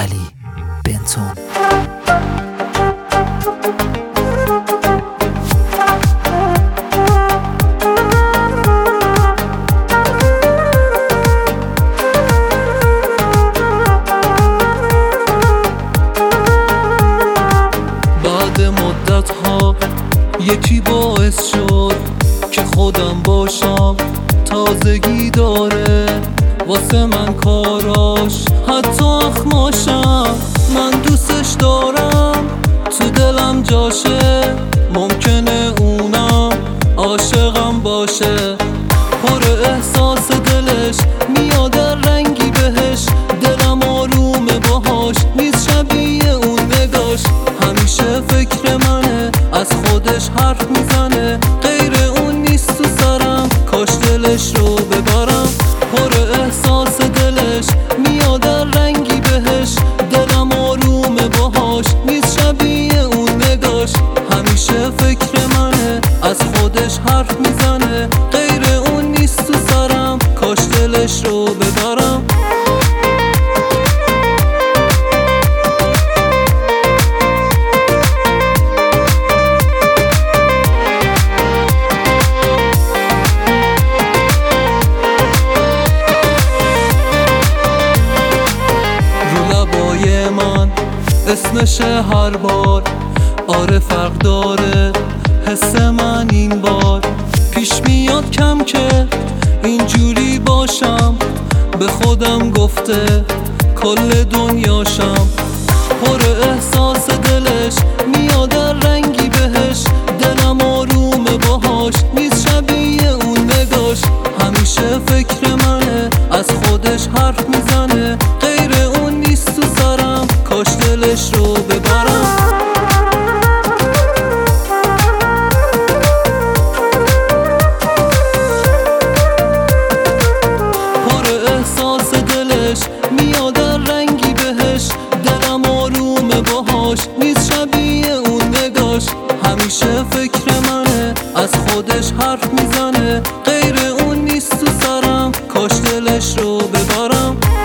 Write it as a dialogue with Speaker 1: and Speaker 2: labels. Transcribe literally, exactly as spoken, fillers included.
Speaker 1: علی بنتون.
Speaker 2: بعد مدت ها یکی باعث شد که خودم باشم، تازگی داره واسه من کاراش، حتی اخماشم. من دوستش دارم، تو دلم جاشه، ممکنه اونم عاشقم باشه. پر احساس دلش میاد رنگی بهش، دلم آرومه باهاش، نیست شبیه اون نگاش. همیشه فکر منه، از خودش حرف میزنه، غیر اون نیست تو سرم، کاش دلش رو ببرم. پر احساس دلش میاد رنگی بهش، دلم آرومه باهاش، نیست شبیه اون نگاش. همیشه فکر منه، از خودش حرف میزنه، غیر اون نیست تو سرم، کاش دلش رو ببرم. من اسمشه هر بار، آره فرق داره حس من این بار. پیش میاد کم که اینجوری باشم، به خودم گفته کل دنیاشم. پر احساس دلش میاد رنگی بهش، دلم آرومه باهاش، نیست شبیه اون نگاش. همیشه فکر منه، از خودش حرف میزنه، غیر اون نیست تو سرم، کاش دلش رو ببرم. پر احساس دلش میاد رنگی بهش، دلم آرومه باهاش، نیست شبیه اون نگاش. همیشه فکر منه، از خودش حرف میزنه، غیر اون نیست تو سرم، کاش دلش رو ببرم.